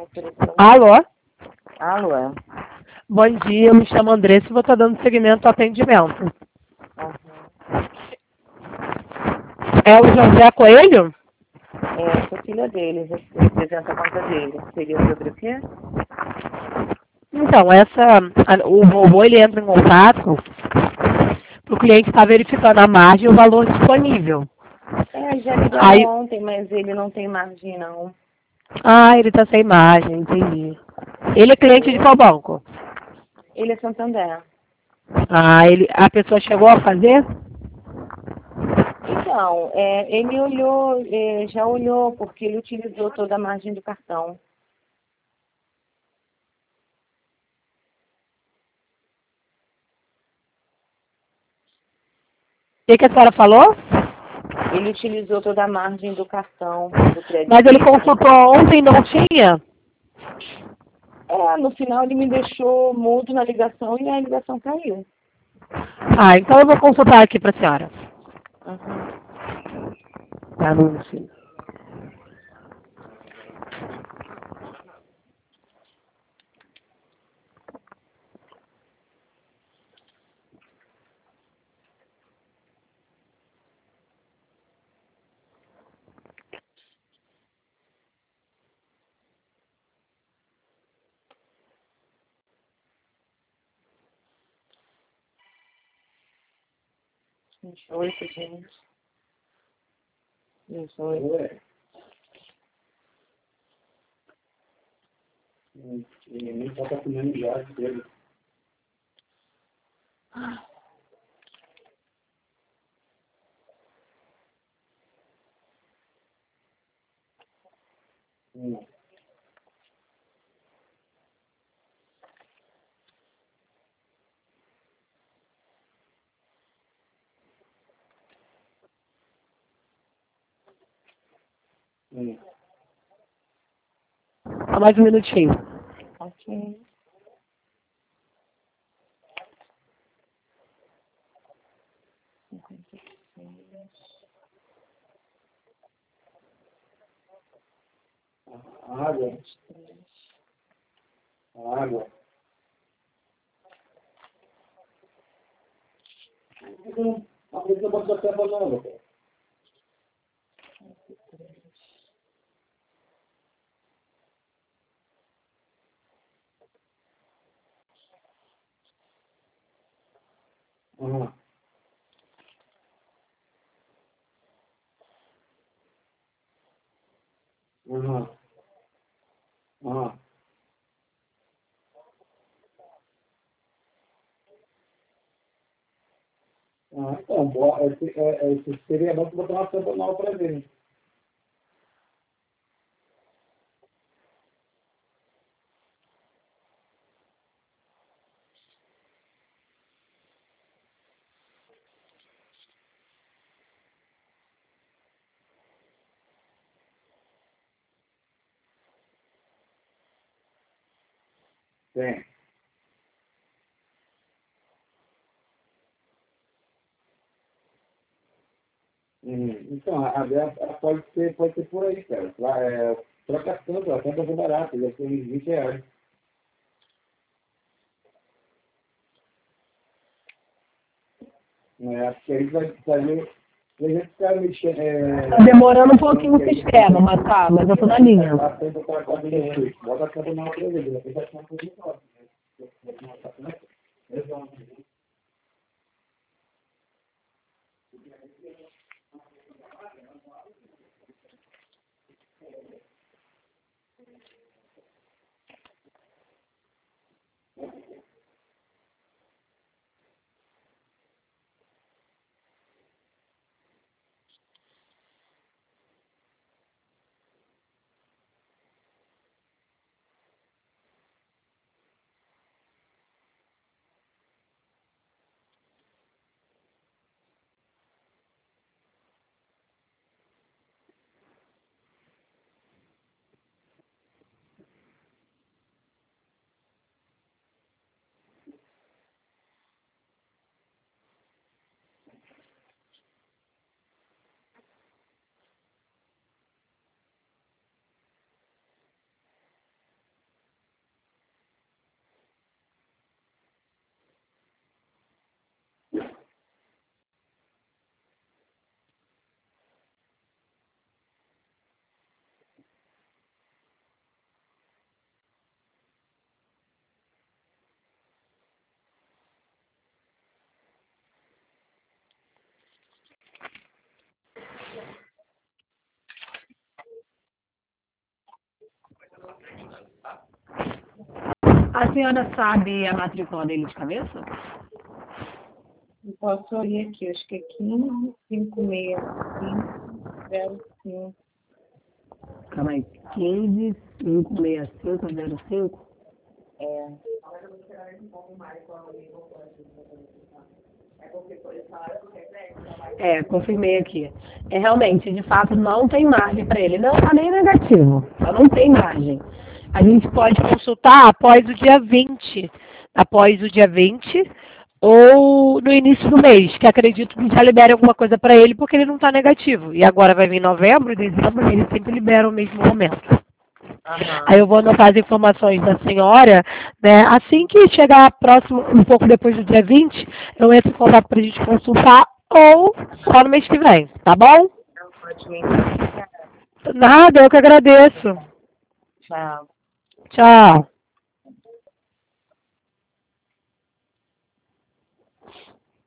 oferecendo. Alô? Alô, é? Bom dia, eu me chamo Andressa e vou estar dando seguimento ao atendimento. Uhum. É o José Coelho? É, sou filha deles, representa a conta deles. Seria sobre o quê? Então, o robô ele entra em contato para o cliente estar verificando a margem e o valor disponível. É, já ligaram Aí, ontem, mas ele não tem margem, não. ele está sem margem, entendi. Ele é cliente de qual banco? Ele é Santander. A pessoa chegou a fazer? Então, ele olhou, já olhou, porque ele utilizou toda a margem do cartão. O que a senhora falou? Ele utilizou toda a margem do cartão, do crédito. Mas ele consultou ontem e não tinha? No final ele me deixou mudo na ligação e a ligação caiu. Então eu vou consultar aqui para a senhora. Uhum. Anúncio. Gente, 8, gente. Isso, 8. Nem tá comendo já dele. Só mais um minutinho. Ok. Água. Água. A coisa não pode até falando, cara. Aham. Aham. Aham. Então, seria bom que botar uma tampa nova para ver. Tem. Então, pode ser por aí, cara. Lá, troca a tampa é barata, já foi uns R$ 20. Acho que aí vai fazer. A gente ficar mexendo. Tá demorando um pouquinho o sistema, mas eu tô na linha. Bota a tampa na outra vez, depois vai ficar tudo igual. A senhora sabe a matrícula dele de cabeça? Eu posso olhar aqui, acho que é 15560505. Calma aí. 15560505? É. Confirmei aqui. Realmente, de fato, não tem margem para ele. Não está nem negativo. Só não tem margem. A gente pode consultar após o dia 20. Após o dia 20 ou no início do mês, que acredito que já libere alguma coisa para ele, porque ele não está negativo. E agora vai vir novembro, dezembro, ele sempre libera o mesmo momento. Aí eu vou anotar as informações da senhora, né? Assim que chegar próximo, um pouco depois do dia 20, eu entro em contato para a gente consultar ou só no mês que vem, tá bom? Pode me indicar. Nada, eu que agradeço. Tchau. Tchau.